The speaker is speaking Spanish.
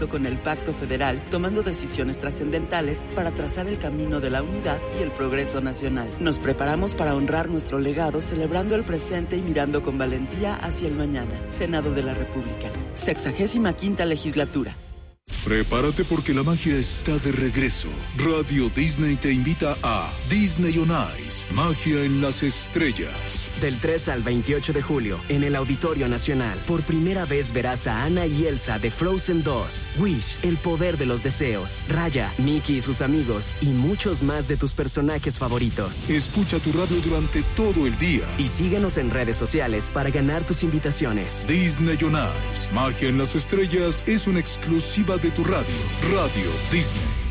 con el Pacto Federal, tomando decisiones trascendentales para trazar el camino de la unidad y el progreso nacional. Nos preparamos para honrar nuestro legado, celebrando el presente y mirando con valentía hacia el mañana. Senado de la República, 65ª Legislatura. Prepárate porque la magia está de regreso. Radio Disney te invita a Disney on Ice, magia en las estrellas. Del 3 al 28 de julio, en el Auditorio Nacional, por primera vez verás a Anna y Elsa de Frozen 2, Wish, El Poder de los Deseos, Raya, Mickey y sus amigos, y muchos más de tus personajes favoritos. Escucha tu radio durante todo el día. Y síguenos en redes sociales para ganar tus invitaciones. Disney on Ice, magia en las estrellas, es una exclusiva de tu radio. Radio Disney.